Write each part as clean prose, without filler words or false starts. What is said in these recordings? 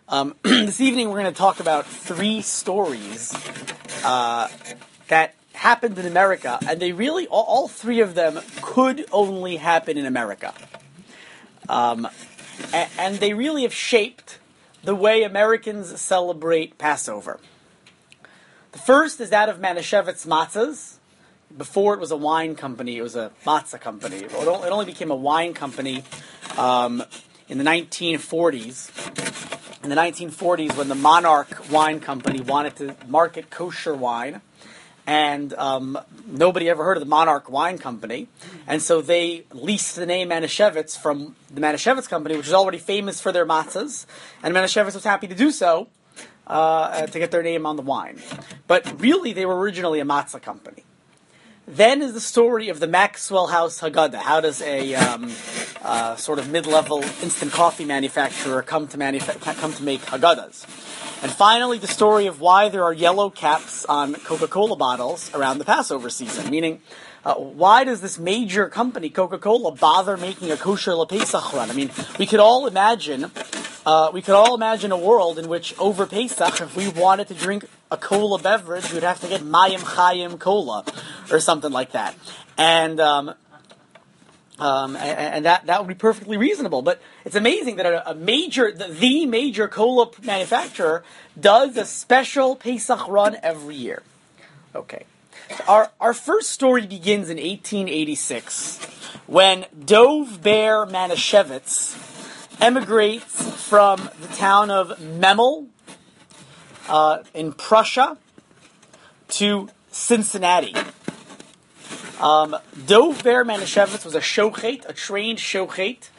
This evening we're going to talk about three stories that happened in America, and they really, all three of them could only happen in America. And they really have shaped the way Americans celebrate Passover. The first is that of Manischewitz Matzahs. Before it was a wine company, it was a matzah company. It only became a wine company in the 1940s. In the 1940s, when the Monarch Wine Company wanted to market kosher wine, and nobody ever heard of the Monarch Wine Company, and so they leased the name Manischewitz from the Manischewitz Company, which is already famous for their matzahs, and Manischewitz was happy to do so to get their name on the wine. But really, they were originally a matzah company. Then is the story of the Maxwell House Haggadah. How does a sort of mid-level instant coffee manufacturer come to make Haggadahs? And finally, the story of why there are yellow caps on Coca-Cola bottles around the Passover season. Meaning, why does this major company, Coca-Cola, bother making a kosher LePesach run? I mean, we could all imagine a world in which over Pesach, if we wanted to drink a cola beverage, we'd have to get Mayim Chayim Cola or something like that, and that would be perfectly reasonable. But it's amazing that the major cola manufacturer does a special Pesach run every year. Okay, our first story begins in 1886 when Dov Ber Manischewitz emigrates from the town of Memel in Prussia to Cincinnati. Dov Ber Manischewitz was a trained shochet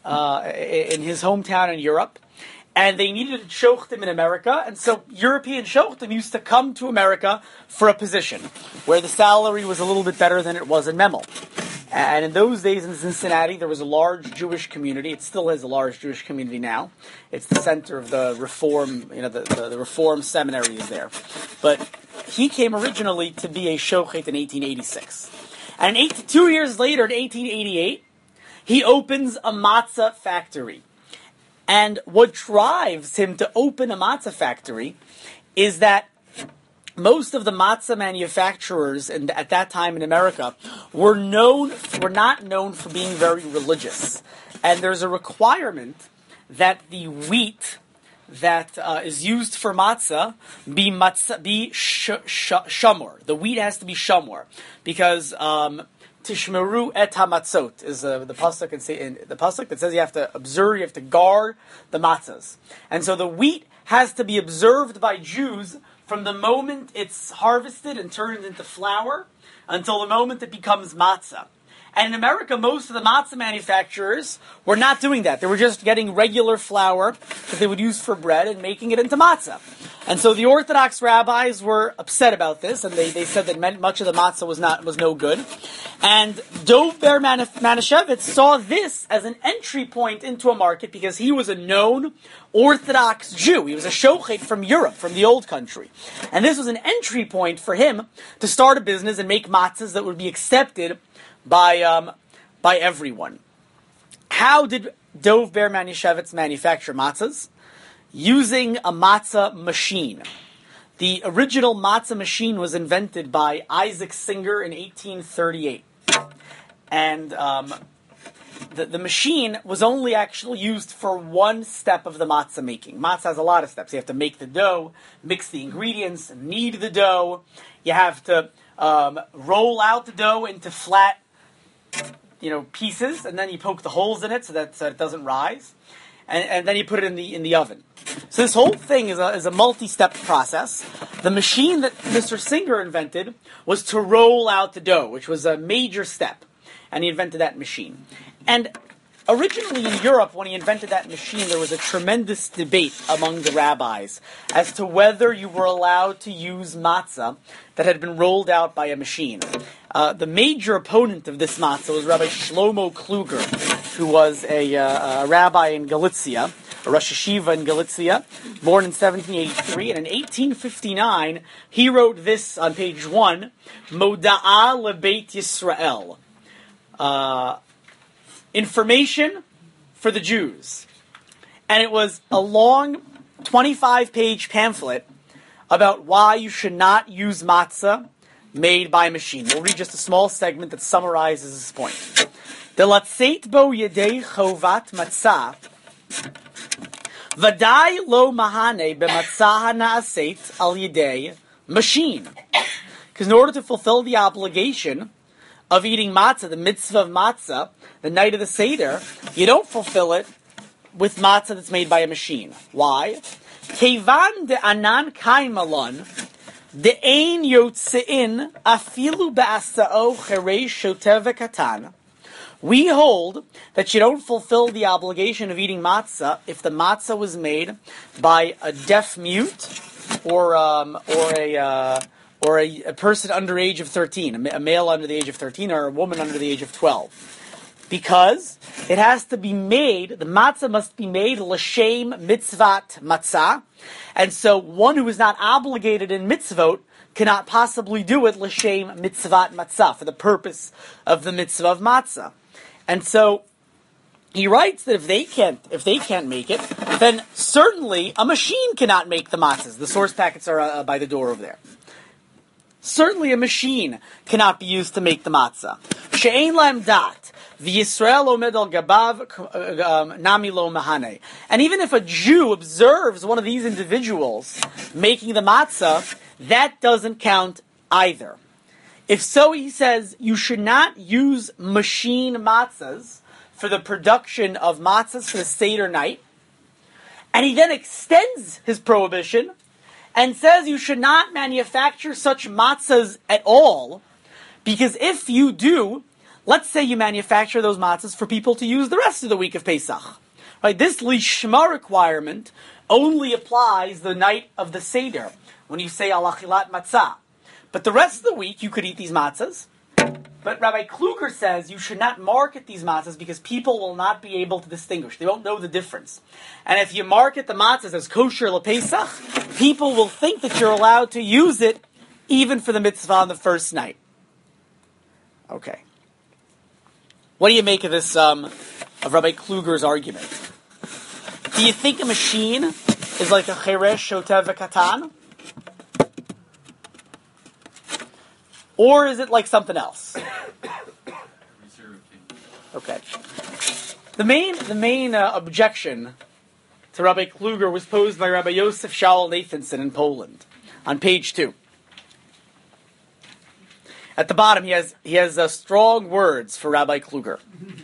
in his hometown in Europe, and they needed a shochtim in America, and so European shochtim used to come to America for a position where the salary was a little bit better than it was in Memel. And in those days in Cincinnati, there was a large Jewish community. It still has a large Jewish community now. It's the center of the Reform, the Reform seminary is there. But he came originally to be a shochet in 1886. And 2 years later, in 1888, he opens a matzah factory. And what drives him to open a matzah factory is that most of the matzah manufacturers at that time in America were not known for being very religious. And there's a requirement that the wheat that is used for matzah be shamor. The wheat has to be shamor, because tishmeru et hamatzot is the pasuk that says you have to observe, you have to guard the matzahs, and so the wheat has to be observed by Jews from the moment it's harvested and turned into flour until the moment it becomes matzah. And in America, most of the matzah manufacturers were not doing that. They were just getting regular flour that they would use for bread and making it into matzah. And so the Orthodox rabbis were upset about this, and they said that much of the matzah was no good. And Dov Ber Manischewitz saw this as an entry point into a market because he was a known Orthodox Jew. He was a shochet from Europe, from the old country. And this was an entry point for him to start a business and make matzahs that would be accepted by everyone. How did Dov Ber Manischewitz manufacture matzahs? Using a matzah machine. The original matzah machine was invented by Isaac Singer in 1838. And the machine was only actually used for one step of the matzah making. Matzah has a lot of steps. You have to make the dough, mix the ingredients, knead the dough. You have to roll out the dough into flat pieces, and then you poke the holes in it so that it doesn't rise, and then you put it in the oven. So this whole thing is a multi-step process. The machine that Mr. Singer invented was to roll out the dough, which was a major step, and he invented that machine. And originally in Europe, when he invented that machine, there was a tremendous debate among the rabbis as to whether you were allowed to use matzah that had been rolled out by a machine. The major opponent of this matzah was Rabbi Shlomo Kluger, who was a rabbi in Galicia, a Rosh Hashiva in Galicia, born in 1783, and in 1859 he wrote this on page 1, Moda'ah LeBeit Yisrael. Information for the Jews. And it was a long 25-page pamphlet about why you should not use matzah made by a machine. We'll read just a small segment that summarizes this point. The latzeit bo yedei chovat matzah vadai lo mahane b'matzah ha'na'aseit al yedei machine. Because in order to fulfill the obligation of eating matzah, the mitzvah of matzah, the night of the Seder, you don't fulfill it with matzah that's made by a machine. Why? Kevan de anan kaimalon de ein yotzein afilu ba'asao cheresh shotev v'katan. We hold that you don't fulfill the obligation of eating matzah if the matzah was made by a deaf mute or a person under the age of 13, a male under the age of 13 or a woman under the age of 12. Because it has to be made, the matzah must be made l'shem mitzvat matzah, and so one who is not obligated in mitzvot cannot possibly do it l'shem mitzvat matzah, for the purpose of the mitzvah of matzah. And so he writes that if they can't make it, then certainly a machine cannot make the matzahs. The source packets are by the door over there. Certainly a machine cannot be used to make the matzah. She'ein lahem dat. The Yisrael omed al gabav nami lo mahane. And even if a Jew observes one of these individuals making the matzah, that doesn't count either. If so, he says, you should not use machine matzahs for the production of matzahs for the Seder night. And he then extends his prohibition and says you should not manufacture such matzahs at all, because if you do, let's say you manufacture those matzahs for people to use the rest of the week of Pesach. Right? This lishma requirement only applies the night of the Seder, when you say al achilat matzah. But the rest of the week, you could eat these matzahs. But Rabbi Kluger says you should not market these matzahs because people will not be able to distinguish. They won't know the difference. And if you market the matzahs as kosher lePesach, people will think that you're allowed to use it even for the mitzvah on the first night. Okay. What do you make of this, of Rabbi Kluger's argument? Do you think a machine is like a cheresh shotev v'katan? Or is it like something else? Okay. The main objection to Rabbi Kluger was posed by Rabbi Yosef Shaul Nathanson in Poland, on page 2. At the bottom, he has strong words for Rabbi Kluger.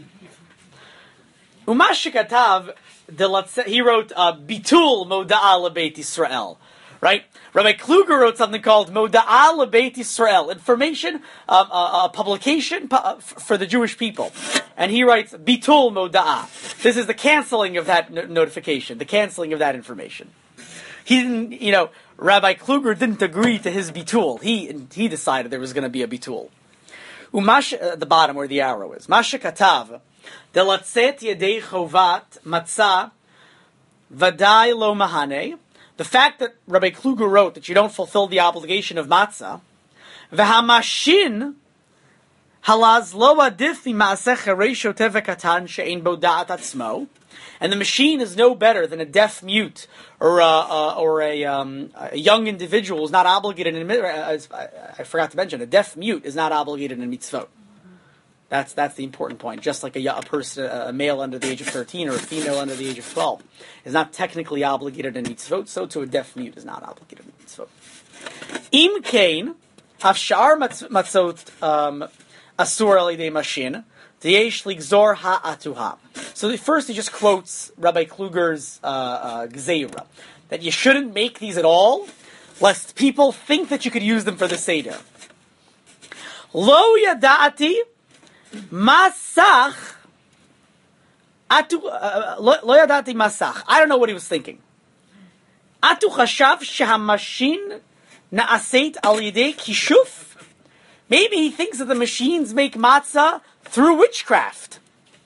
Umashikatav, he wrote Bitul Moda'a LeBeit Yisrael. Right? Rabbi Kluger wrote something called Moda'a LeBeit Yisrael, information, a publication for the Jewish people. And he writes Bitul Moda'a. This is the canceling of that notification, the canceling of that information. He didn't, Rabbi Kluger didn't agree to his bitul. He decided there was going to be a bitul. At the bottom where the arrow is. Masha katav, delatzet yedei chovat matzah vadai lo mahane. The fact that Rabbi Kluger wrote that you don't fulfill the obligation of matzah, v'hamashin halaz lo adif ma'aseh cheresh shotev v'katan she'ein bo da'at atzmo, and the machine is no better than a deaf mute or a young individual who's not obligated in I forgot to mention, a deaf mute is not obligated in mitzvot. That's the important point. Just like a person, a male under the age of 13 or a female under the age of 12 is not technically obligated in mitzvot, so too a deaf mute is not obligated in mitzvot. Im kain afshar matzot asur al yedei mashin t'yesh ligzor ha'atuha. So first he just quotes Rabbi Kluger's gzeira, that you shouldn't make these at all, lest people think that you could use them for the Seder. Lo yada'ati Masach lo yadati masach. I don't know what he was thinking. Atu chashav shehamashin na'aseit al yidei kishuf. Maybe he thinks that the machines make matzah through witchcraft.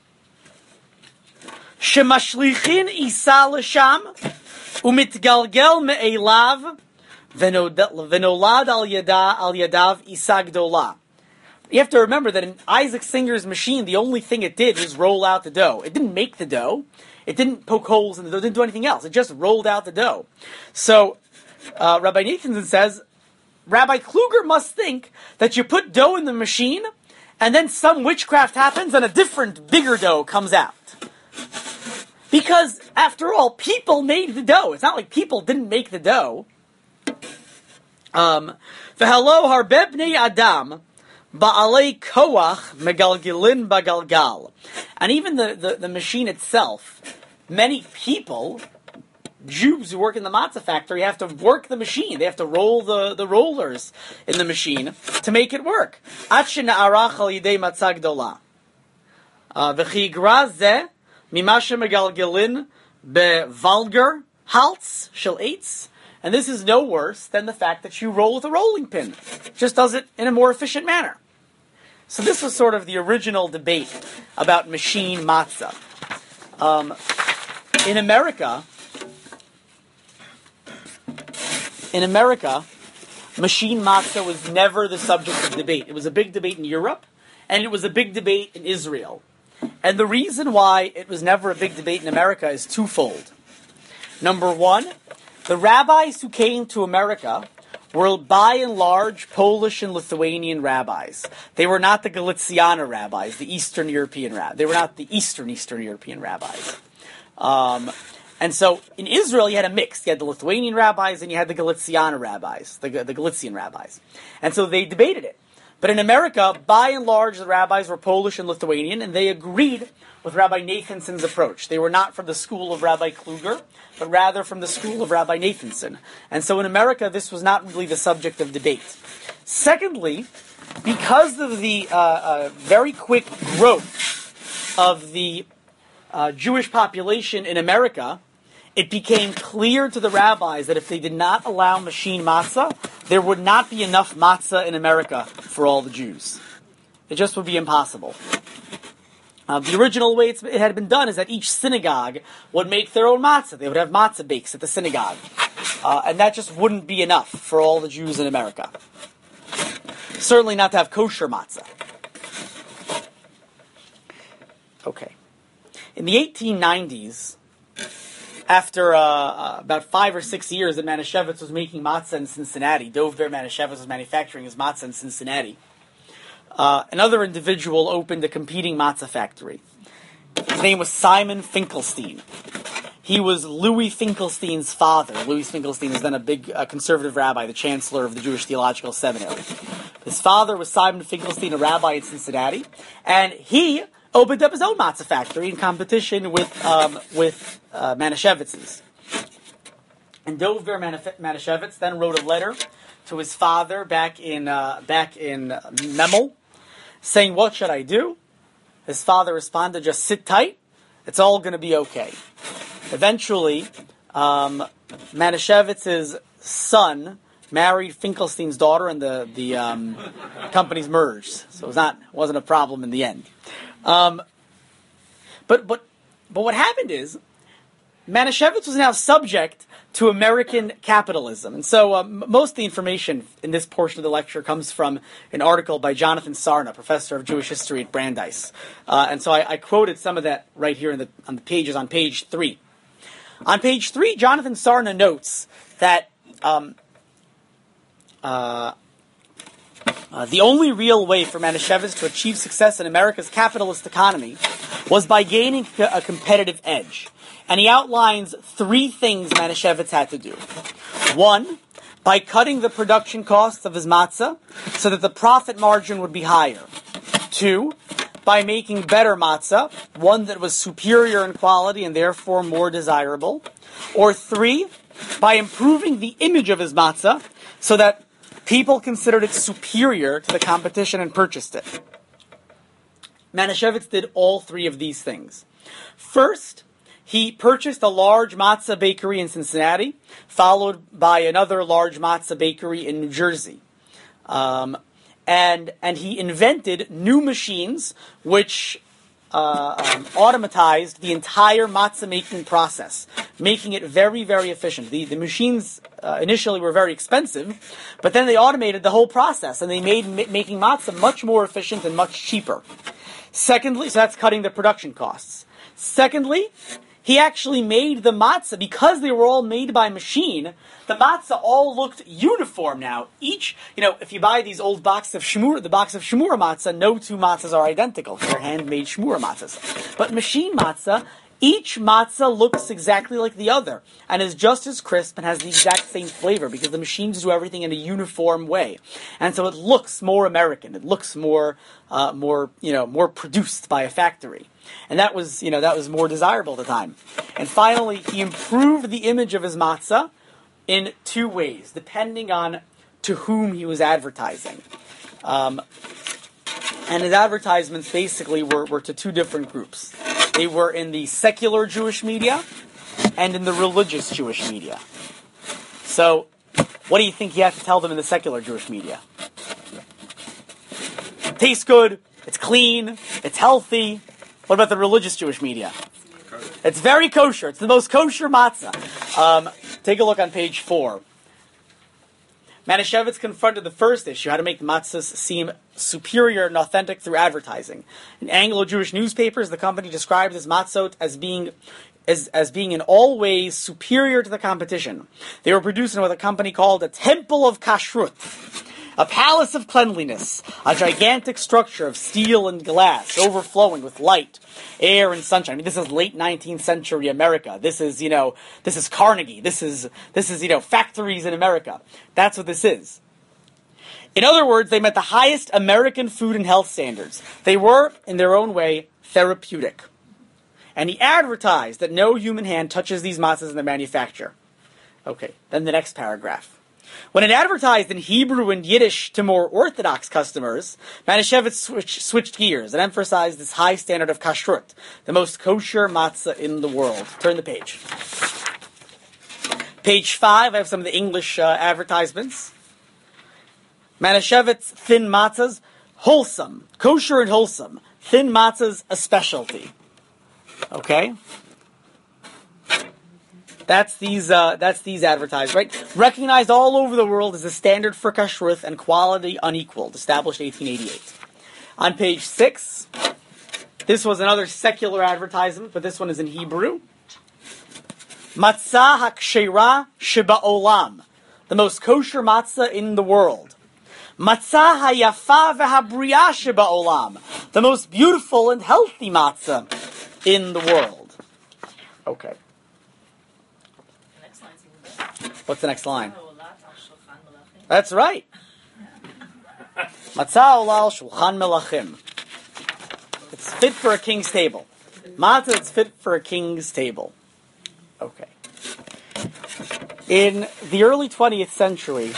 Shemashlichin isa l'sham umitgalgel me'elav venolad al yadav isa gdola. You have to remember that in Isaac Singer's machine, the only thing it did was roll out the dough. It didn't make the dough. It didn't poke holes in the dough, it didn't do anything else. It just rolled out the dough. So Rabbi Nathanson says, Rabbi Kluger must think that you put dough in the machine, and then some witchcraft happens, and a different, bigger dough comes out. Because, after all, people made the dough. It's not like people didn't make the dough. V'halo harbe bnei Adam ba'alei koach megalgilin bagalgal. And even the machine itself, many people, Jews who work in the matzah factory, have to work the machine. They have to roll the rollers in the machine to make it work. Ad shena'arach al yidei matzah gdola. V'chigra zeh mimashe megalgilin bevalger haltz shel eitz. And this is no worse than the fact that you roll with a rolling pin. It just does it in a more efficient manner. So this was sort of the original debate about machine matzah. In America, machine matzah was never the subject of debate. It was a big debate in Europe, and it was a big debate in Israel. And the reason why it was never a big debate in America is twofold. Number one, the rabbis who came to America were by and large Polish and Lithuanian rabbis. They were not the Galiciana rabbis, the Eastern European rabbis. They were not the Eastern European rabbis. And so in Israel you had a mix. You had the Lithuanian rabbis and you had the Galiciana rabbis, the Galician rabbis. And so they debated it. But in America, by and large, the rabbis were Polish and Lithuanian, and they agreed with Rabbi Nathanson's approach. They were not from the school of Rabbi Kluger, but rather from the school of Rabbi Nathanson. And so in America, this was not really the subject of debate. Secondly, because of the very quick growth of the Jewish population in America, it became clear to the rabbis that if they did not allow machine matzah, there would not be enough matzah in America for all the Jews. It just would be impossible. The original way it had been done is that each synagogue would make their own matzah. They would have matzah bakes at the synagogue. And that just wouldn't be enough for all the Jews in America. Certainly not to have kosher matzah. Okay. In the 1890s, after about 5 or 6 years that Manischewitz was making matzah in Cincinnati, Dov Ber Manischewitz was manufacturing his matzah in Cincinnati, another individual opened a competing matzah factory. His name was Simon Finkelstein. He was Louis Finkelstein's father. Louis Finkelstein is then a big conservative rabbi, the chancellor of the Jewish Theological Seminary. His father was Simon Finkelstein, a rabbi in Cincinnati, and he opened up his own matzah factory in competition with Manishevitz's. And Dov Ber Manischewitz then wrote a letter to his father back in Memel, saying, "What should I do?" His father responded, "Just sit tight. It's all going to be okay." Eventually, Manishevitz's son married Finkelstein's daughter, and the companies merged. So it wasn't a problem in the end. But what happened is, Manischewitz was now subject to American capitalism. And so most of the information in this portion of the lecture comes from an article by Jonathan Sarna, professor of Jewish history at Brandeis. And so I quoted some of that right here on the pages on page 3. On page 3, Jonathan Sarna notes that the only real way for Manischewitz to achieve success in America's capitalist economy was by gaining a competitive edge. And he outlines 3 things Manischewitz had to do. 1, by cutting the production costs of his matzah so that the profit margin would be higher. 2, by making better matzah, one that was superior in quality and therefore more desirable. Or 3, by improving the image of his matzah so that people considered it superior to the competition and purchased it. Manischewitz did all 3 of these things. First, he purchased a large matzah bakery in Cincinnati, followed by another large matzah bakery in New Jersey. And he invented new machines which automatized the entire matzah making process, making it very, very efficient. The machines initially were very expensive, but then they automated the whole process, and they made making matzah much more efficient and much cheaper. Secondly, so that's cutting the production costs. Secondly, he actually made the matzah, because they were all made by machine, the matzah all looked uniform now. Each, if you buy these old boxes of shmura, the box of shmura matzah, no two matzahs are identical. They're handmade shmura matzahs. But machine matzah, each matzah looks exactly like the other and is just as crisp and has the exact same flavor because the machines do everything in a uniform way. And so it looks more American. It looks more produced by a factory. And that was more desirable at the time. And finally, he improved the image of his matzah in two ways, depending on to whom he was advertising. And his advertisements basically were to two different groups. They were in the secular Jewish media and in the religious Jewish media. So, what do you think he had to tell them in the secular Jewish media? It tastes good, it's clean, it's healthy. What about the religious Jewish media? It's very kosher. It's the most kosher matzah. Take a look on page 4. Manischewitz confronted the first issue, how to make the matzahs seem superior and authentic through advertising. In Anglo-Jewish newspapers, the company described his matzot as being in all ways superior to the competition. They were produced in what the company called a temple of kashrut, a palace of cleanliness, a gigantic structure of steel and glass, overflowing with light, air, and sunshine. I mean, this is late 19th century America. This is Carnegie. This is factories in America. That's what this is. In other words, they met the highest American food and health standards. They were, in their own way, therapeutic. And he advertised that no human hand touches these matzahs in their manufacture. Okay, then the next paragraph. When it advertised in Hebrew and Yiddish to more Orthodox customers, Manischewitz switched gears and emphasized this high standard of kashrut, the most kosher matzah in the world. Turn the page. Page 5, I have some of the English advertisements. Manischewitz thin matzahs, wholesome, kosher and wholesome. Thin matzahs, a specialty. Okay? That's these advertised, right? Recognized all over the world as a standard for kashrut and quality unequaled, established 1888. On page 6, this was another secular advertisement, but this one is in Hebrew. Matzah hakshera sheba'olam, the most kosher matzah in the world. Matzah hayafa v'habriya sheba'olam, the most beautiful and healthy matzah in the world. Okay. What's the next line? That's right. Matzah ola al shulchan melachim. It's fit for a king's table. Matzah is fit for a king's table. Okay. In the early 20th century,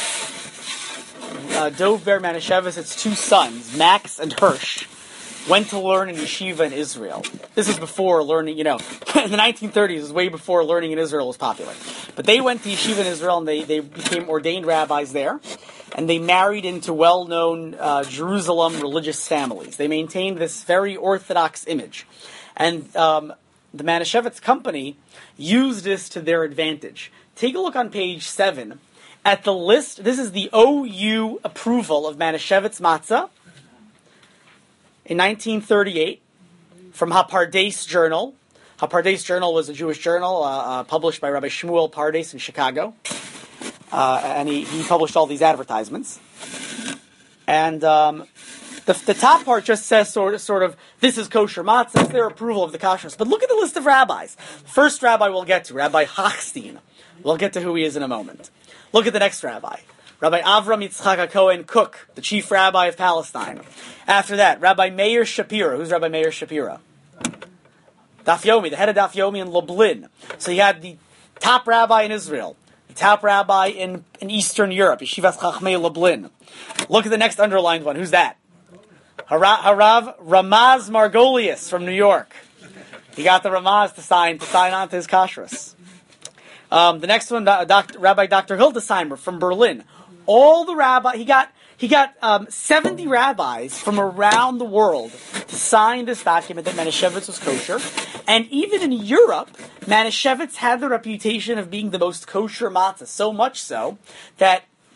Dov Ber Manischewitz, its two sons, Max and Hirsch, went to learn in yeshiva in Israel. This is before learning, in the 1930s, it was way before learning in Israel was popular. But they went to yeshiva in Israel and they became ordained rabbis there. And they married into well-known Jerusalem religious families. They maintained this very orthodox image. And the Manischewitz company used this to their advantage. Take a look on page 7 at the list. This is the OU approval of Manischewitz matzah. In 1938, from HaPardes Journal. HaPardes Journal was a Jewish journal published by Rabbi Shmuel Pardes in Chicago. And he published all these advertisements. And the top part just says sort of, this is kosher matzah, it's their approval of the kosher's. But look at the list of rabbis. First rabbi we'll get to, Rabbi Hochstein. We'll get to who he is in a moment. Look at the next rabbi. Rabbi Avram Yitzchak Cohen Cook, the chief rabbi of Palestine. After that, Rabbi Meir Shapira. Who's Rabbi Meir Shapira? Daf Yomi, the head of Daf Yomi in Lublin. So you had the top rabbi in Israel, the top rabbi in Eastern Europe, Yeshivas Chachmei Lublin. Look at the next underlined one. Who's that? Harav Ramaz Margolius from New York. He got the Ramaz to sign on to his kashrus. The next one, Rabbi Dr. Hildesheimer from Berlin. All the rabbis, he got 70 rabbis from around the world to sign this document that Manischewitz was kosher. And even in Europe, Manischewitz had the reputation of being the most kosher matzah. So much so that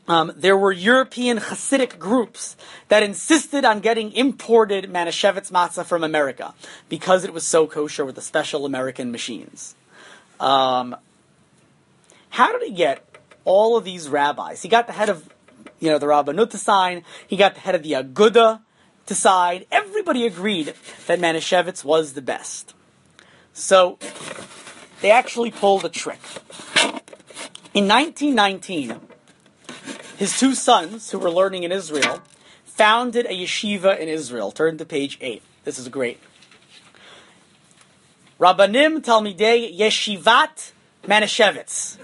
there were European Hasidic groups that insisted on getting imported Manischewitz matzah from America because it was so kosher with the special American machines. How did he get all of these rabbis? He got the head of, the Rabbanut to sign. He got the head of the Aguda to sign. Everybody agreed that Manischewitz was the best. So they actually pulled a trick. In 1919, his two sons, who were learning in Israel, founded a yeshiva in Israel. Turn to page 8. This is great. Rabbanim Talmidei Yeshivat Manischewitz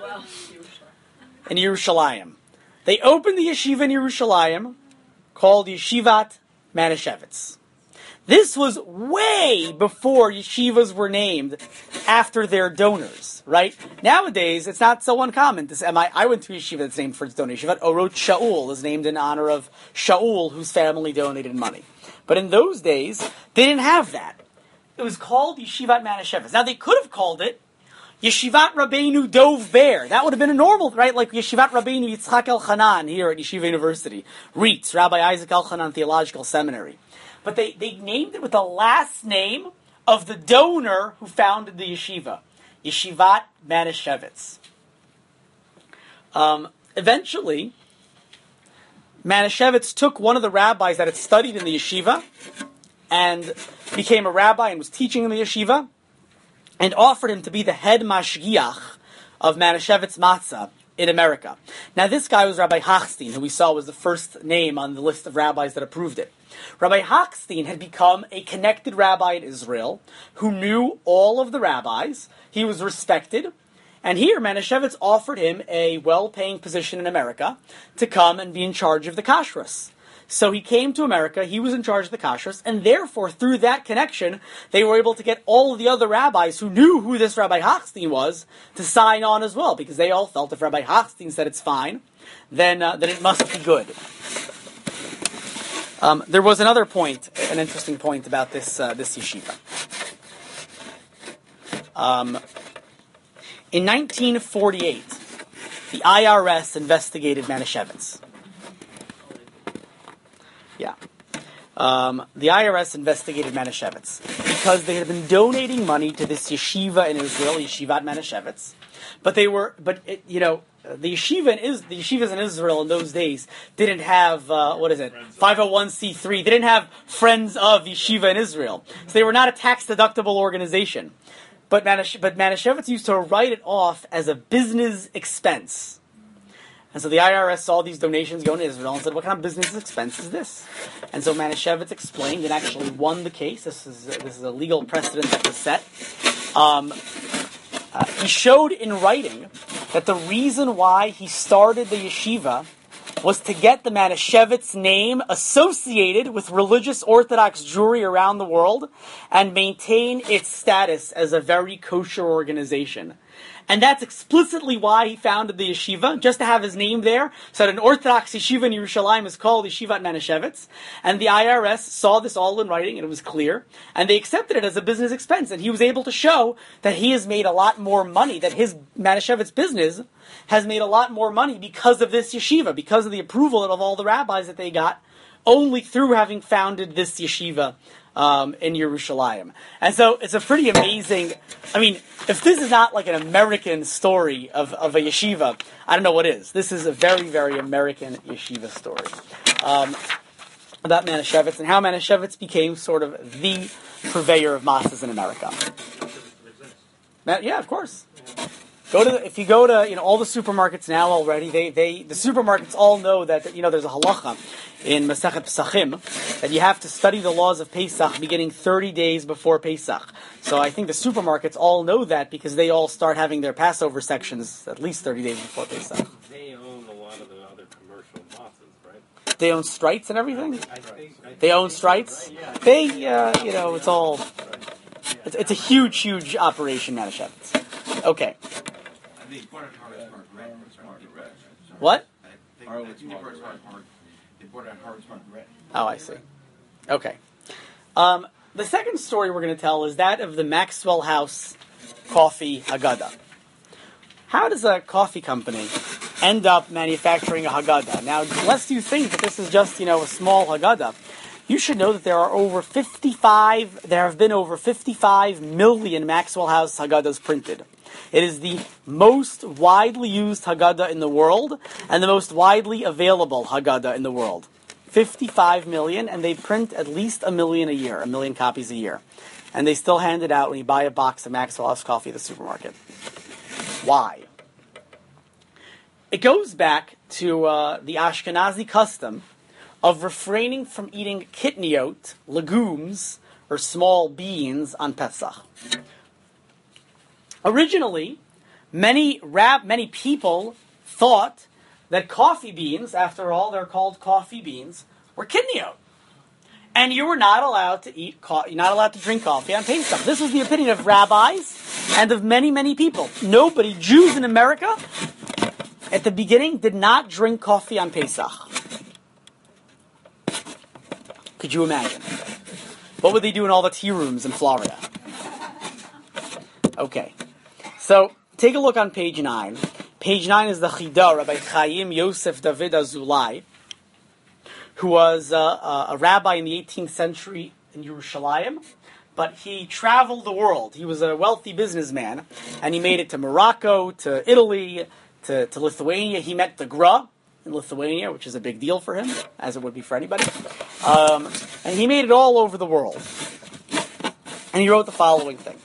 in Yerushalayim. They opened the yeshiva in Yerushalayim called Yeshivat Manischewitz. This was way before yeshivas were named after their donors, right? Nowadays, it's not so uncommon. I went to a yeshiva that's named for its donor. Yeshivat Orot Shaul is named in honor of Shaul, whose family donated money. But in those days, they didn't have that. It was called Yeshivat Manischewitz. Now, they could have called it Yeshivat Rabbeinu Dov Ber. That would have been a normal, right? Like Yeshivat Rabbeinu Yitzchak Elchanan here at Yeshiva University. RIETS, Rabbi Isaac Elchanan Theological Seminary. But they named it with the last name of the donor who founded the yeshiva, Yeshivat Manischewitz. Eventually, Manischewitz took one of the rabbis that had studied in the yeshiva and became a rabbi and was teaching in the yeshiva and offered him to be the head mashgiach of Manischewitz Matzah in America. Now, this guy was Rabbi Hochstein, who we saw was the first name on the list of rabbis that approved it. Rabbi Hochstein had become a connected rabbi in Israel who knew all of the rabbis. He was respected. And here, Manischewitz offered him a well-paying position in America to come and be in charge of the kashrus. So he came to America, he was in charge of the kashrus, and therefore, through that connection, they were able to get all of the other rabbis who knew who this Rabbi Hochstein was to sign on as well, because they all felt if Rabbi Hochstein said it's fine, then it must be good. There was another point, an interesting point about this yeshiva. In 1948, the IRS investigated Manischewitz. Yeah. The IRS investigated Manischewitz because they had been donating money to this yeshiva in Israel, Yeshivat Manischewitz. The yeshivas in Israel in those days didn't have 501c3. They didn't have Friends of Yeshiva in Israel, so they were not a tax deductible organization. But Manischewitz used to write it off as a business expense. And so the IRS saw these donations going to Israel and said, what kind of business expense is this? And so Manischewitz explained and actually won the case. This is a legal precedent that was set. He showed in writing that the reason why he started the yeshiva was to get the Manischewitz name associated with religious Orthodox Jewry around the world and maintain its status as a very kosher organization. And that's explicitly why he founded the yeshiva, just to have his name there, so that an Orthodox yeshiva in Yerushalayim is called Yeshivat Manischewitz. And the IRS saw this all in writing, and it was clear, and they accepted it as a business expense. And he was able to show that he has made a lot more money, that his Manischewitz business has made a lot more money because of this yeshiva, because of the approval of all the rabbis that they got, only through having founded this yeshiva in Yerushalayim. And so it's a pretty amazing, if this is not like an American story of a yeshiva, I don't know what is. This is a very, very American yeshiva story about Manischewitz and how Manischewitz became sort of the purveyor of matzahs in America. Yeah, of course. If you go to all the supermarkets now already, the supermarkets all know that there's a halacha in Masechet Pesachim that you have to study the laws of Pesach beginning 30 days before Pesach. So I think the supermarkets all know that because they all start having their Passover sections at least 30 days before Pesach. They own a lot of the other commercial matzahs, right? They own Strites and everything? I think They own Strites? They, it's all... It's a huge, huge operation, Manischewitz. Okay. What? Oh, I see. Okay. The second story we're going to tell is that of the Maxwell House Coffee Haggadah. How does a coffee company end up manufacturing a Haggadah. Now, lest you think that this is just, a small Haggadah, you should know that there have been over 55 million Maxwell House Haggadahs printed. It is the most widely used Haggadah in the world, and the most widely available Haggadah in the world. 55 million, and they print at least 1 million copies a year. And they still hand it out when you buy a box of Maxwell House coffee at the supermarket. Why? It goes back to the Ashkenazi custom of refraining from eating kitniot, legumes, or small beans on Pesach. Originally, many people thought that coffee beans, after all, they're called coffee beans, were kitniot. And you were not allowed to you're not allowed to drink coffee on Pesach. This was the opinion of rabbis and of many, many people. Jews in America, at the beginning, did not drink coffee on Pesach. Could you imagine? What would they do in all the tea rooms in Florida? Okay. So, take a look on page 9. Page 9 is the Chidah, Rabbi Chaim Yosef David Azulai, who was a rabbi in the 18th century in Yerushalayim, but he traveled the world. He was a wealthy businessman, and he made it to Morocco, to Italy, to Lithuania. He met the Gra in Lithuania, which is a big deal for him, as it would be for anybody. And he made it all over the world. And he wrote the following thing.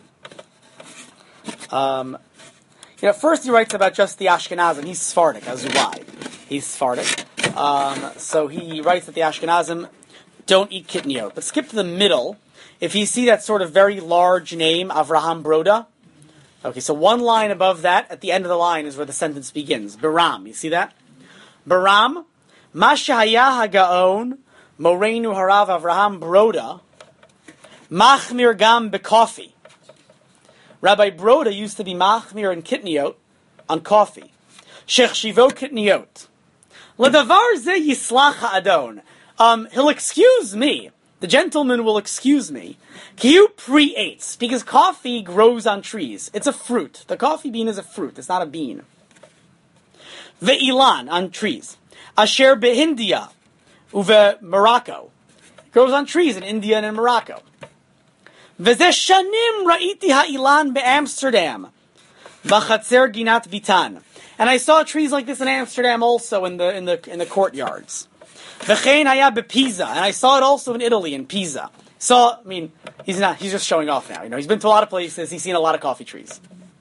First he writes about just the Ashkenazim. He's Sephardic, Azulai. He's Sephardic. So he writes that the Ashkenazim don't eat kitniot. But skip to the middle. If you see that sort of very large name, Avraham Broda. Okay, so one line above that, at the end of the line, is where the sentence begins. Baram, you see that? Baram, Ma shehaya hagaon, Moreinu harav Avraham Broda, Machmir gam bekofi. Rabbi Broda used to be machmir and kitniot on coffee. Shech shivo kitniot. Ledavar ze yislach ha'adon. He'll excuse me. The gentleman will excuse me. Kiyu pre-ates, because coffee grows on trees. It's a fruit. The coffee bean is a fruit. It's not a bean. Ve'ilan, on trees. Asher be'India, uve Morocco. It grows on trees in India and in Morocco. V'zeh shanim ra'iti ha'ilan be'Amsterdam. B'chatzer ginat vitan. And I saw trees like this in Amsterdam also in the courtyards. V'chein haya bePisa, and I saw it also in Italy, in Pisa. He's just showing off now. He's been to a lot of places, he's seen a lot of coffee trees.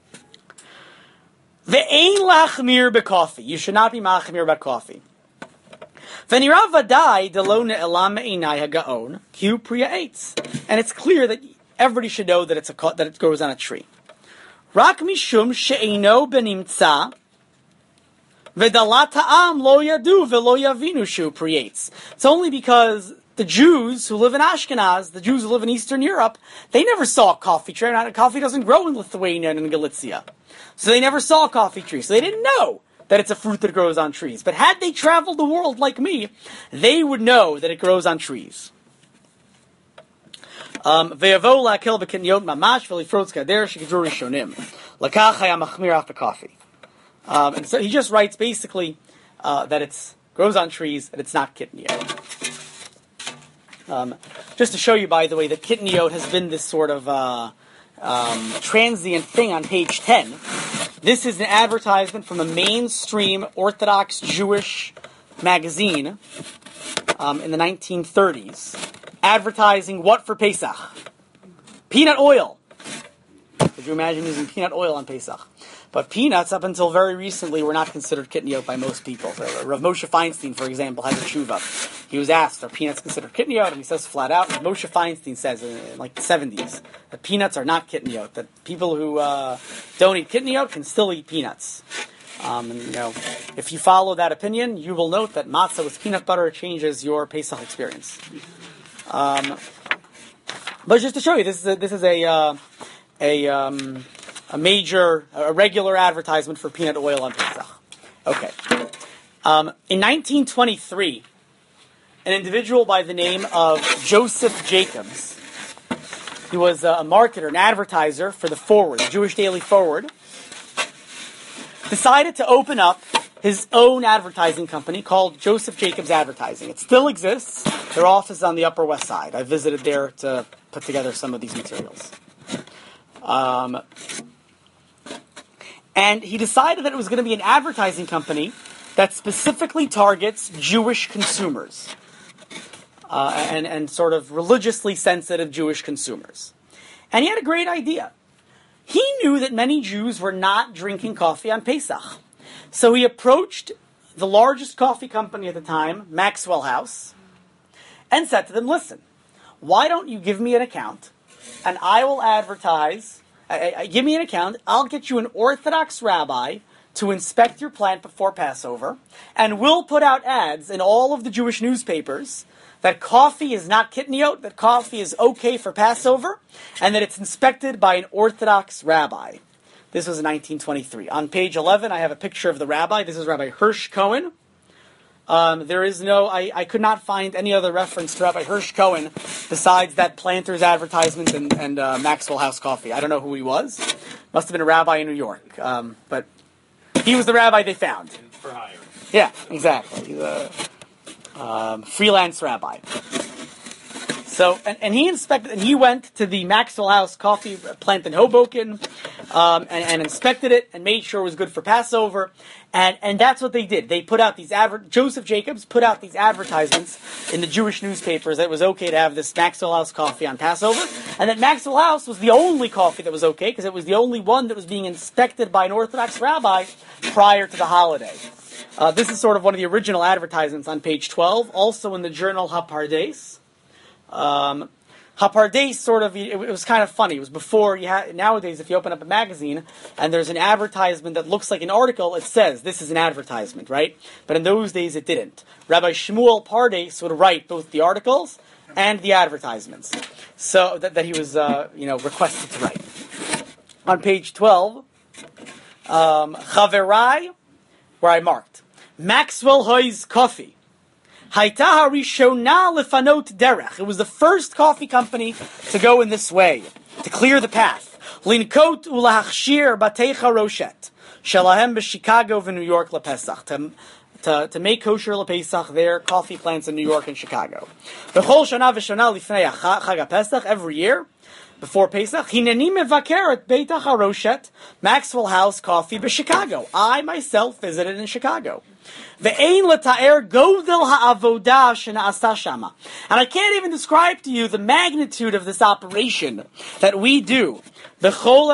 Ve'ein lachmir becoffee, you should not be machmir about coffee. V'nirav vadai delo ne'elam me'inai hagaon, ki priya eitz. And it's clear that everybody should know that it grows on a tree. Rak mishum she'eino benimtza, V'dalat ha'am lo yadu v'lo yavinu shu priates. It's only because the Jews who live in Ashkenaz, the Jews who live in Eastern Europe, they never saw a coffee tree. Coffee doesn't grow in Lithuania and in Galicia. So they never saw a coffee tree. So they didn't know that it's a fruit that grows on trees. But had they traveled the world like me, they would know that it grows on trees. Ve'yavo la'akel b'kinyot mamash v'lifrotz kader shekidru rishonim. Lakach haya machmir af b'coffee. And so he just writes basically that it grows on trees, and it's not kitniot. Just to show you, by the way, that kitniot has been this sort of transient thing on page 10. This is an advertisement from a mainstream Orthodox Jewish magazine in the 1930s, advertising what for Pesach? Peanut oil. Could you imagine using peanut oil on Pesach? But peanuts, up until very recently, were not considered kitniot by most people. So Rav Moshe Feinstein, for example, has a tshuva. He was asked, are peanuts considered kitniot? And he says flat out, Rav Moshe Feinstein says in like the 70s, that peanuts are not kitniot. That people who don't eat kitniot can still eat peanuts. If you follow that opinion, you will note that matzah with peanut butter changes your Pesach experience. But just to show you, this is a regular advertisement for peanut oil on Pesach. Okay. In 1923, an individual by the name of Joseph Jacobs, he was a marketer, an advertiser for the Forward, the Jewish Daily Forward, decided to open up his own advertising company called Joseph Jacobs Advertising. It still exists. Their office is on the Upper West Side. I visited there to put together some of these materials. And he decided that it was going to be an advertising company that specifically targets Jewish consumers and sort of religiously sensitive Jewish consumers. And he had a great idea. He knew that many Jews were not drinking coffee on Pesach. So he approached the largest coffee company at the time, Maxwell House, and said to them, listen, why don't you give me an account and I will advertise, give me an account, I'll get you an Orthodox rabbi to inspect your plant before Passover, and we'll put out ads in all of the Jewish newspapers that coffee is not kitniot, that coffee is okay for Passover, and that it's inspected by an Orthodox rabbi. This was in 1923. On page 11, I have a picture of the rabbi. This is Rabbi Hirsch Cohen. There is no, I could not find any other reference to Rabbi Hirsch Cohen besides that Planter's advertisement and Maxwell House Coffee. I don't know who he was. Must have been a rabbi in New York. But he was the rabbi they found. For hire. Yeah, exactly. He's a freelance rabbi. So, and he inspected, and he went to the Maxwell House coffee plant in Hoboken, and inspected it and made sure it was good for Passover, and that's what they did. They put out these Joseph Jacobs put out these advertisements in the Jewish newspapers that it was okay to have this Maxwell House coffee on Passover, and that Maxwell House was the only coffee that was okay because it was the only one that was being inspected by an Orthodox rabbi prior to the holiday. This is sort of one of the original advertisements on page 12, also in the journal Hapardes. Hapardes sort of, it was kind of funny. It was before nowadays if you open up a magazine and there's an advertisement that looks like an article, it says this is an advertisement, right? But in those days it didn't. Rabbi Shmuel Pardes would write both the articles and the advertisements. So that he was, requested to write. On page 12, Chaverai, where I marked, Maxwell Hoy's Coffee. It was the first coffee company to go in this way, to clear the path. Linkot ulahachshir batecha roshet, shelahem b'Chicago v'New York lePesach, to make kosher lePesach their coffee plants in New York and Chicago. B'chol shana v'shana lifnei Chag HaPesach, every year before Pesach, hineni mevaker Beit HaRoshet, Maxwell House Coffee b'Chicago. I myself visited in Chicago. And I can't even describe to you the magnitude of this operation that we do, to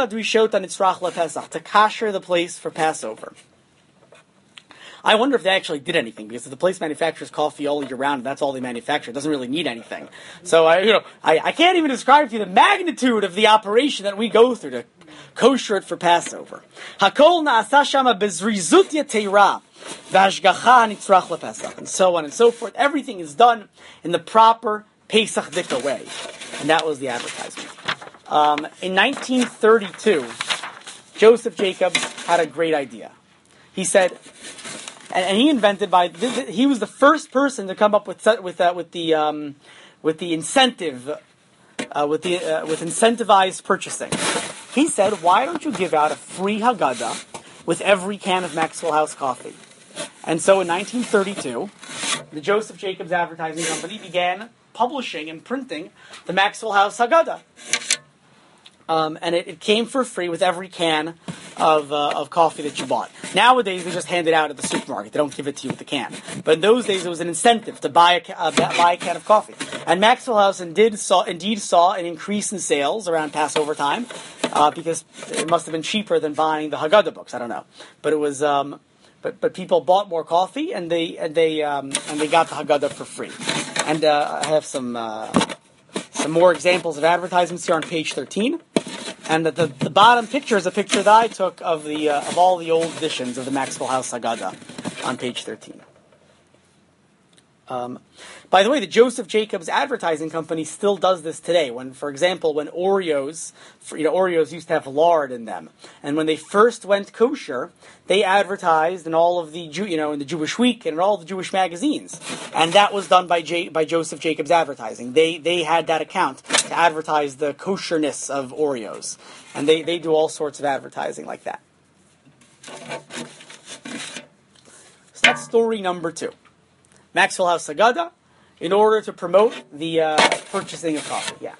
kasher the place for Passover. I wonder if they actually did anything, because if the place manufactures coffee all year round, that's all they manufacture. It doesn't really need anything. So I can't even describe to you the magnitude of the operation that we go through to kosher it for Passover. Hakol na'asa shama bezrizut yateira. And so on and so forth. Everything is done in the proper Pesach Dika way. And that was the advertisement. In 1932, Joseph Jacobs had a great idea. He said, and he invented he was the first person to come up with the incentive, with incentivized purchasing. He said, why don't you give out a free Haggadah with every can of Maxwell House coffee? And so in 1932, the Joseph Jacobs Advertising Company began publishing and printing the Maxwell House Haggadah. And it came for free with every can of coffee that you bought. Nowadays, they just hand it out at the supermarket. They don't give it to you with the can. But in those days, it was an incentive to buy a can of coffee. And Maxwell House indeed saw an increase in sales around Passover time, because it must have been cheaper than buying the Haggadah books. I don't know, but it was. But people bought more coffee and they got the Haggadah for free. And I have some more examples of advertisements here on page 13. And the bottom picture is a picture that I took of all the old editions of the Maxwell House Haggadah on page 13. By the way, the Joseph Jacobs Advertising Company still does this today. For example, when Oreos used to have lard in them, and when they first went kosher, they advertised in all of the in the Jewish Week and in all the Jewish magazines, and that was done by Joseph Jacobs Advertising. They had that account to advertise the kosherness of Oreos, and they do all sorts of advertising like that. story number 2. Maxwell House Haggadah, in order to promote the purchasing of coffee. Yeah.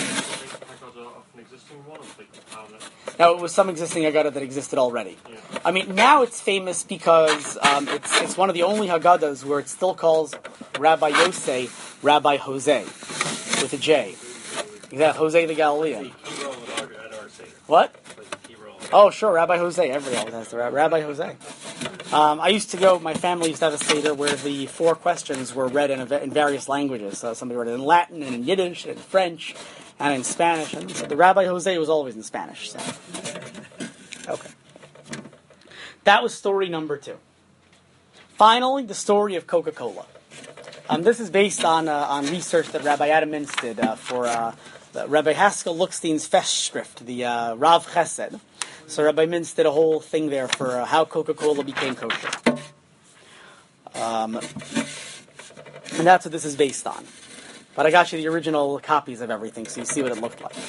Now, it was some existing Haggadah that existed already. Yeah. I mean, now it's famous because it's one of the only Haggadahs where it still calls Rabbi Yosei Rabbi Jose, with a J. Exactly, Jose the Galilean. What? Oh, sure, Rabbi Jose. Everybody always has the Rabbi Jose. I used to go, my family used to have a Seder where the 4 questions were read in various languages. So somebody read it in Latin, and in Yiddish, and in French, and in Spanish. And so the Rabbi Jose was always in Spanish. So. Okay. That was story number 2. Finally, the story of Coca-Cola. This is based on research that Rabbi Adam Mintz did for Rabbi Haskell Luckstein's Festschrift, the Rav Chesed. So Rabbi Mintz did a whole thing there for how Coca-Cola became kosher. And that's what this is based on. But I got you the original copies of everything, so you see what it looked like.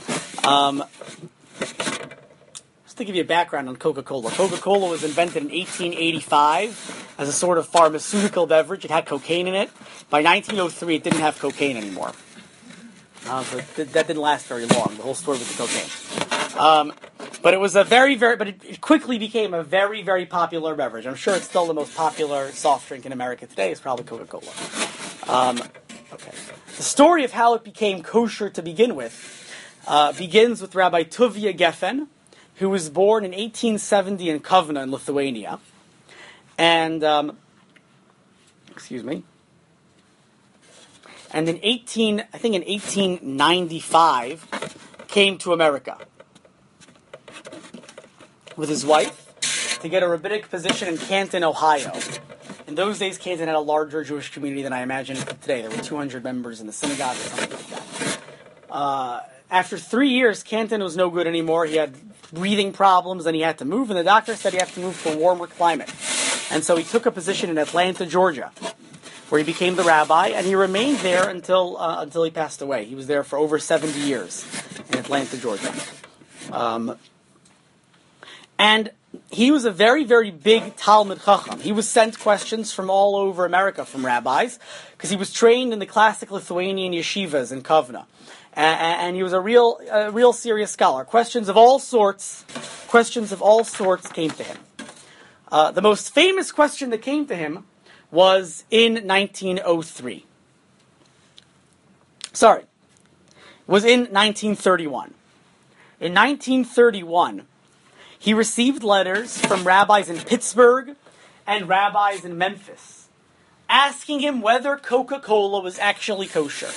Just to give you a background on Coca-Cola. Coca-Cola was invented in 1885 as a sort of pharmaceutical beverage. It had cocaine in it. By 1903, it didn't have cocaine anymore. So that didn't last very long, the whole story with the cocaine. But it was it quickly became a very, very popular beverage. I'm sure it's still the most popular soft drink in America today. It's probably Coca-Cola. Okay. The story of how it became kosher to begin with begins with Rabbi Tuvia Geffen, who was born in 1870 in Kovna in Lithuania. And, And in 1895, came to America with his wife to get a rabbinic position in Canton, Ohio. In those days, Canton had a larger Jewish community than I imagine today. There were 200 members in the synagogue or something like that. After 3 years, Canton was no good anymore. He had breathing problems and he had to move, and the doctor said he had to move to a warmer climate. And so he took a position in Atlanta, Georgia, where he became the rabbi, and he remained there until he passed away. He was there for over 70 years in Atlanta, Georgia. And he was a very, very big Talmud Chacham. He was sent questions from all over America from rabbis, because he was trained in the classic Lithuanian yeshivas in Kovna. And he was a real serious scholar. Questions of all sorts came to him. The most famous question that came to him was in 1903. Sorry, was in 1931. In 1931, he received letters from rabbis in Pittsburgh and rabbis in Memphis asking him whether Coca-Cola was actually kosher.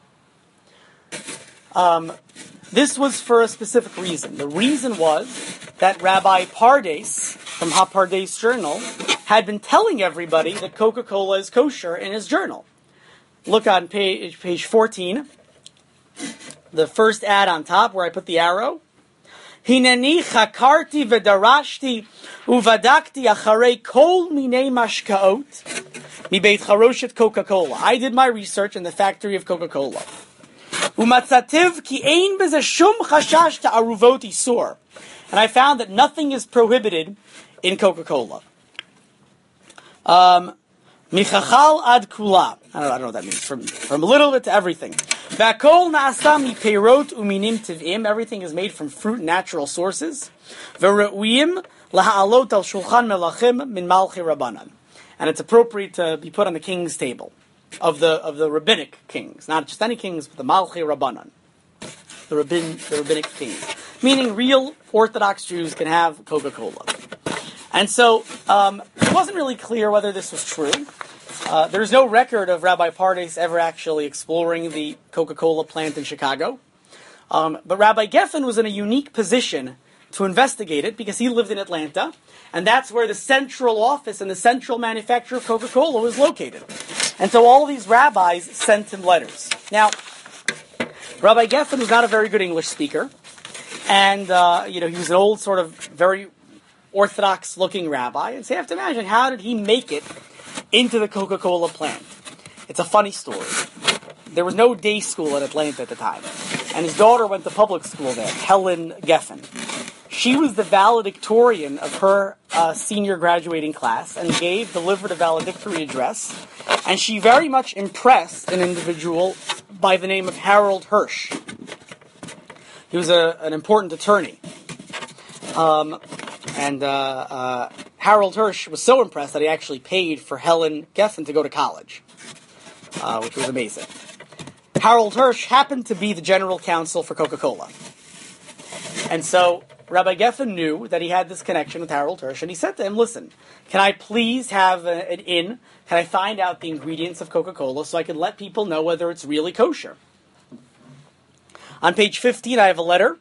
This was for a specific reason. The reason was that Rabbi Pardes from HaPardes Journal had been telling everybody that Coca-Cola is kosher in his journal. Look on page 14, the first ad on top where I put the arrow. Hineni chakarti v'darashti uvadakti acharei kol minei mashkaot mibeit charoshet Coca-Cola. I did my research in the factory of Coca-Cola. Umatzativ ki ein beze shum chashash ta'aruvot isur. And I found that nothing is prohibited in Coca-Cola. Michachal ad kula. I don't know what that means. From a little bit to everything. V'akol na'asa mi peirot uminim tiv'im. Everything is made from fruit and natural sources. V're'uyim laha'alot al shulchan melachim min malchi rabbanan. And it's appropriate to be put on the king's table of the rabbinic kings, not just any kings, but the malchi rabbanan, the rabbinic kings, meaning real Orthodox Jews can have Coca-Cola. And so it wasn't really clear whether this was true. There's no record of Rabbi Pardes ever actually exploring the Coca-Cola plant in Chicago. But Rabbi Geffen was in a unique position to investigate it because he lived in Atlanta, and that's where the central office and the central manufacturer of Coca-Cola was located. And so all of these rabbis sent him letters. Now, Rabbi Geffen was not a very good English speaker, and he was an old, sort of very Orthodox-looking rabbi. And so you have to imagine, how did he make it into the Coca-Cola plant? It's a funny story. There was no day school in Atlanta at the time, and his daughter went to public school there, Helen Geffen. She was the valedictorian of her senior graduating class and delivered a valedictory address. And she very much impressed an individual by the name of Harold Hirsch. He was an important attorney. Harold Hirsch was so impressed that he actually paid for Helen Geffen to go to college, which was amazing. Harold Hirsch happened to be the general counsel for Coca-Cola. And so Rabbi Geffen knew that he had this connection with Harold Hirsch, and he said to him, listen, can I please have an in? Can I find out the ingredients of Coca-Cola so I can let people know whether it's really kosher? On page 15, I have a letter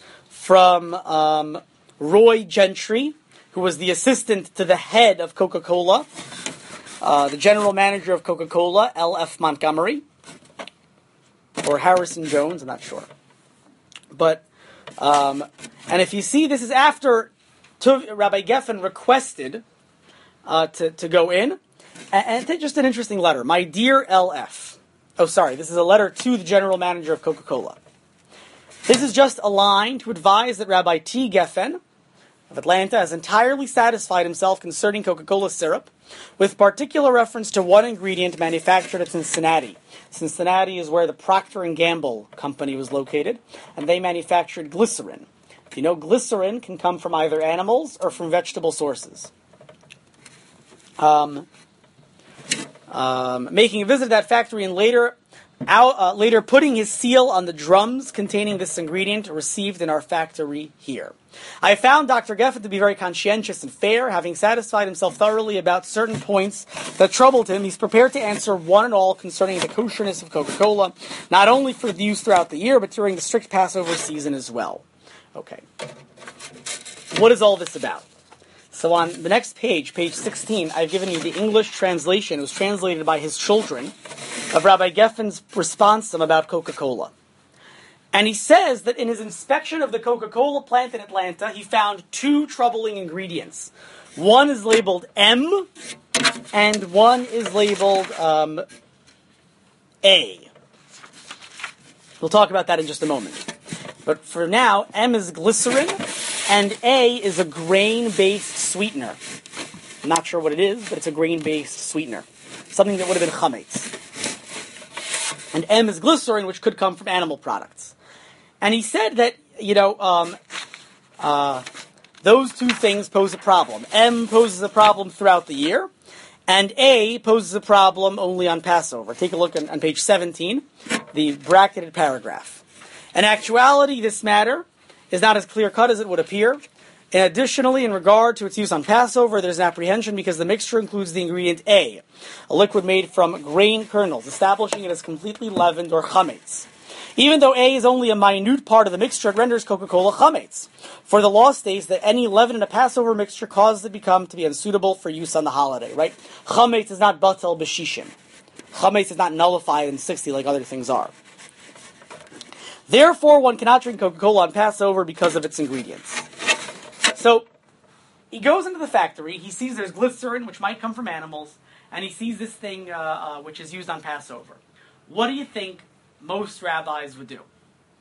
from Roy Gentry, who was the assistant to the head of Coca-Cola, the general manager of Coca-Cola, L.F. Montgomery, or Harrison Jones, I'm not sure. But, and if you see, this is after Rabbi Geffen requested to go in, and just an interesting letter. My dear L.F. Oh, sorry, this is a letter to the general manager of Coca-Cola. This is just a line to advise that Rabbi T. Geffen of Atlanta has entirely satisfied himself concerning Coca-Cola syrup, with particular reference to one ingredient manufactured at Cincinnati. Cincinnati is where the Procter & Gamble company was located, and they manufactured glycerin. If you know, glycerin can come from either animals or from vegetable sources. Making a visit to that factory and later putting his seal on the drums containing this ingredient received in our factory here. I found Dr. Geffen to be very conscientious and fair. Having satisfied himself thoroughly about certain points that troubled him, he's prepared to answer one and all concerning the kosherness of Coca-Cola, not only for the use throughout the year, but during the strict Passover season as well. Okay. What is all this about? So on the next page, page 16, I've given you the English translation. It was translated by his children of Rabbi Geffen's response to him about Coca-Cola. And he says that in his inspection of the Coca-Cola plant in Atlanta, he found two troubling ingredients. One is labeled M, and one is labeled A. We'll talk about that in just a moment. But for now, M is glycerin, and A is a grain-based sweetener. I'm not sure what it is, but it's a grain-based sweetener. Something that would have been chametz. And M is glycerin, which could come from animal products. And he said that, those two things pose a problem. M poses a problem throughout the year, and A poses a problem only on Passover. Take a look on page 17, the bracketed paragraph. In actuality, this matter is not as clear-cut as it would appear. And additionally, in regard to its use on Passover, there's an apprehension because the mixture includes the ingredient A, a liquid made from grain kernels, establishing it as completely leavened or chametz. Even though A is only a minute part of the mixture, it renders Coca-Cola chametz. For the law states that any leaven in a Passover mixture causes it to be unsuitable for use on the holiday, right? Chametz is not batel b'shishim. Chametz is not nullified in 60 like other things are. Therefore, one cannot drink Coca-Cola on Passover because of its ingredients. So, he goes into the factory, he sees there's glycerin, which might come from animals, and he sees this thing which is used on Passover. What do you think most rabbis would do?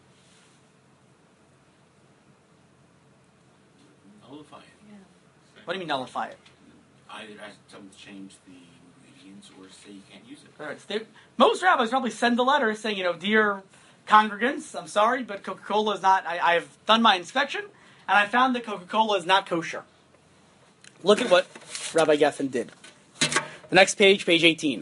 Nullify it. Yeah. What do you mean nullify it? Either ask someone to change the ingredients or say you can't use it. All right, most rabbis probably send a letter saying, dear congregants, I'm sorry, but Coca-Cola is not, I've done my inspection, and I found that Coca-Cola is not kosher. Look at what Rabbi Geffen did. The next page, page 18.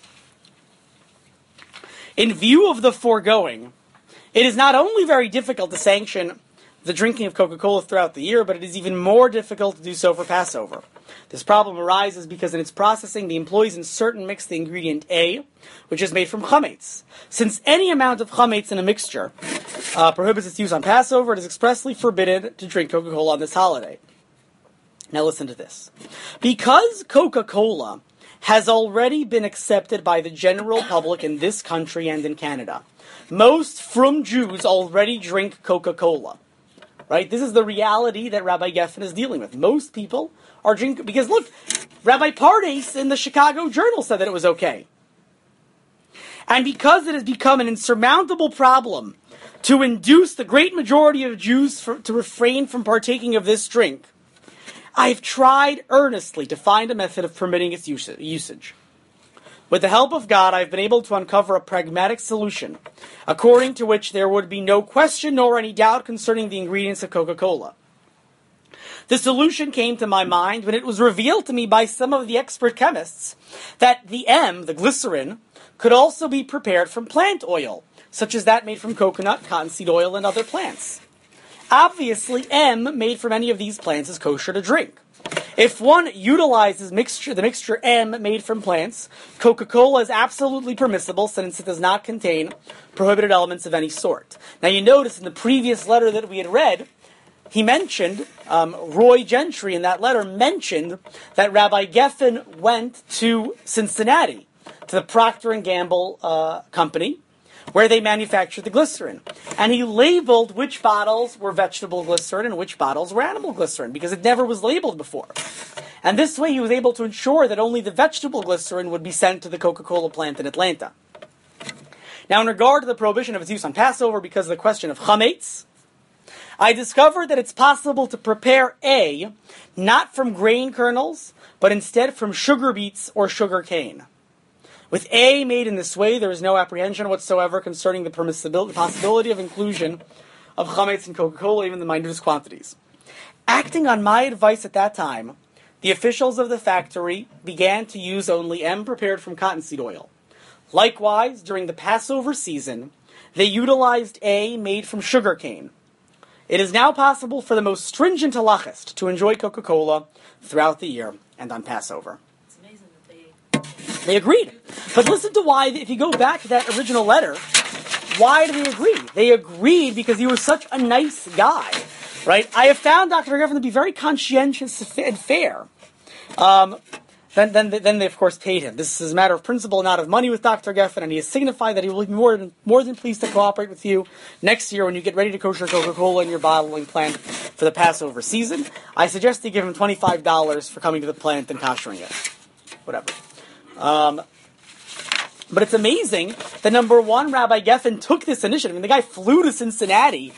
In view of the foregoing, it is not only very difficult to sanction the drinking of Coca-Cola throughout the year, but it is even more difficult to do so for Passover. This problem arises because in its processing, the employees insert and mix the ingredient A, which is made from chametz. Since any amount of chametz in a mixture prohibits its use on Passover, it is expressly forbidden to drink Coca-Cola on this holiday. Now listen to this. Because Coca-Cola has already been accepted by the general public in this country and in Canada, most frum Jews already drink Coca-Cola. Right? This is the reality that Rabbi Geffen is dealing with. Most people are drinking, because look, Rabbi Pardes in the Chicago Journal said that it was okay. And because it has become an insurmountable problem to induce the great majority of Jews to refrain from partaking of this drink, I've tried earnestly to find a method of permitting its usage. With the help of God, I've been able to uncover a pragmatic solution, according to which there would be no question nor any doubt concerning the ingredients of Coca-Cola. The solution came to my mind when it was revealed to me by some of the expert chemists that the glycerin, could also be prepared from plant oil, such as that made from coconut, cottonseed oil, and other plants. Obviously, M made from any of these plants is kosher to drink. If one utilizes the mixture M made from plants, Coca-Cola is absolutely permissible since it does not contain prohibited elements of any sort. Now you notice in the previous letter that we had read, he mentioned, Roy Gentry in that letter mentioned that Rabbi Geffen went to Cincinnati, to the Procter & Gamble company, where they manufactured the glycerin. And he labeled which bottles were vegetable glycerin and which bottles were animal glycerin, because it never was labeled before. And this way he was able to ensure that only the vegetable glycerin would be sent to the Coca-Cola plant in Atlanta. Now, in regard to the prohibition of its use on Passover because of the question of chametz, I discovered that it's possible to prepare A, not from grain kernels, but instead from sugar beets or sugar cane. With A made in this way, there is no apprehension whatsoever concerning the possibility of inclusion of chametz in Coca-Cola, even in the minutest quantities. Acting on my advice at that time, the officials of the factory began to use only M prepared from cottonseed oil. Likewise, during the Passover season, they utilized A made from sugar cane. It is now possible for the most stringent halachist to enjoy Coca-Cola throughout the year and on Passover. It's amazing that they agreed. But listen to why, if you go back to that original letter, why do they agree? They agreed because he was such a nice guy, right? I have found Dr. Geffen to be very conscientious and fair. Then they, of course, paid him. This is a matter of principle, not of money with Dr. Geffen, and he has signified that he will be more than pleased to cooperate with you next year when you get ready to kosher Coca-Cola in your bottling plant for the Passover season. I suggest you give him $25 for coming to the plant and koshering it. Whatever. But it's amazing that, number one, Rabbi Geffen took this initiative. I mean, the guy flew to Cincinnati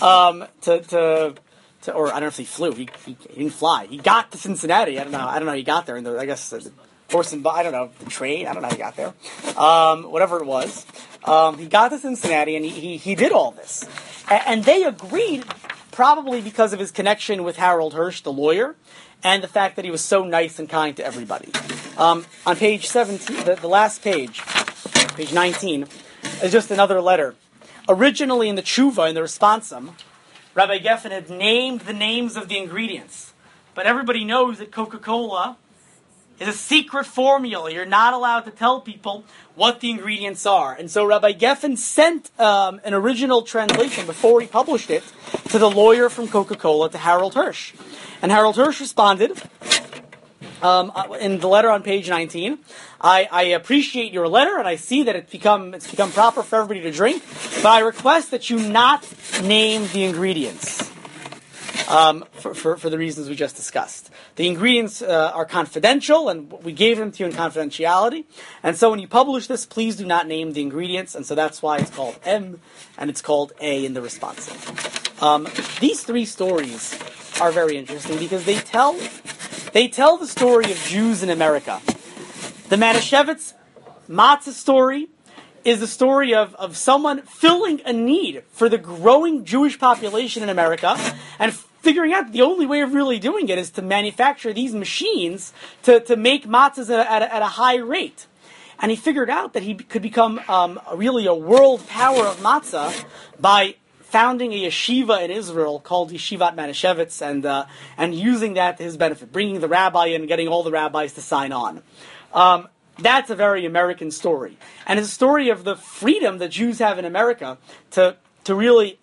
or I don't know if he flew. He didn't fly. He got to Cincinnati. I don't know how he got there. I guess the horse and I don't know, the train. I don't know how he got there. Whatever it was, he got to Cincinnati and he did all this, and they agreed, probably because of his connection with Harold Hirsch, the lawyer, and the fact that he was so nice and kind to everybody. On page 17, the last page 19, is just another letter. Originally in the tshuva, in the responsum, Rabbi Geffen had named the names of the ingredients. But everybody knows that Coca-Cola is a secret formula. You're not allowed to tell people what the ingredients are. And so Rabbi Geffen sent an original translation before he published it to the lawyer from Coca-Cola, to Harold Hirsch. And Harold Hirsch responded in the letter on page 19, I appreciate your letter, and I see that it's become proper for everybody to drink, but I request that you not name the ingredients for the reasons we just discussed. The ingredients are confidential, and we gave them to you in confidentiality, and so when you publish this, please do not name the ingredients, and so that's why it's called M, and it's called A in the responsive. These three stories are very interesting because they tell the story of Jews in America. The Manischewitz matzah story is the story of someone filling a need for the growing Jewish population in America and figuring out the only way of really doing it is to manufacture these machines to make matzahs at a high rate. And he figured out that he could become really a world power of matzah by founding a yeshiva in Israel called Yeshivat Manischewitz and using that to his benefit, bringing the rabbi in and getting all the rabbis to sign on. That's a very American story. And it's a story of the freedom that Jews have in America to really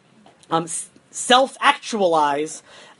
self-actualize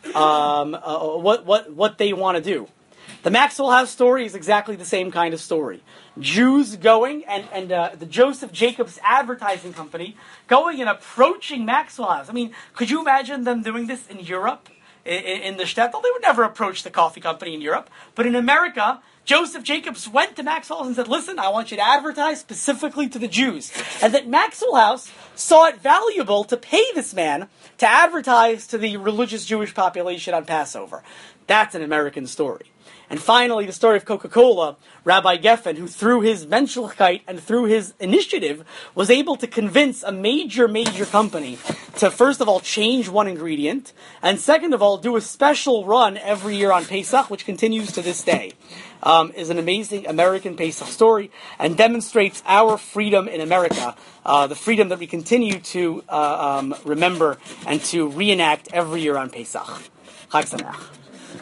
what they want to do. The Maxwell House story is exactly the same kind of story. Jews going, and the Joseph Jacobs Advertising Company, going and approaching Maxwell House. I mean, could you imagine them doing this in Europe? in the shtetl, they would never approach the coffee company in Europe. But in America, Joseph Jacobs went to Maxwell and said, listen, I want you to advertise specifically to the Jews. And that Maxwell House saw it valuable to pay this man to advertise to the religious Jewish population on Passover. That's an American story. And finally, the story of Coca-Cola, Rabbi Geffen, who through his menschlichkeit and through his initiative was able to convince a major company to, first of all, change one ingredient, and second of all, do a special run every year on Pesach, which continues to this day. Is an amazing American Pesach story and demonstrates our freedom in America, the freedom that we continue to remember and to reenact every year on Pesach. Chag Sameach.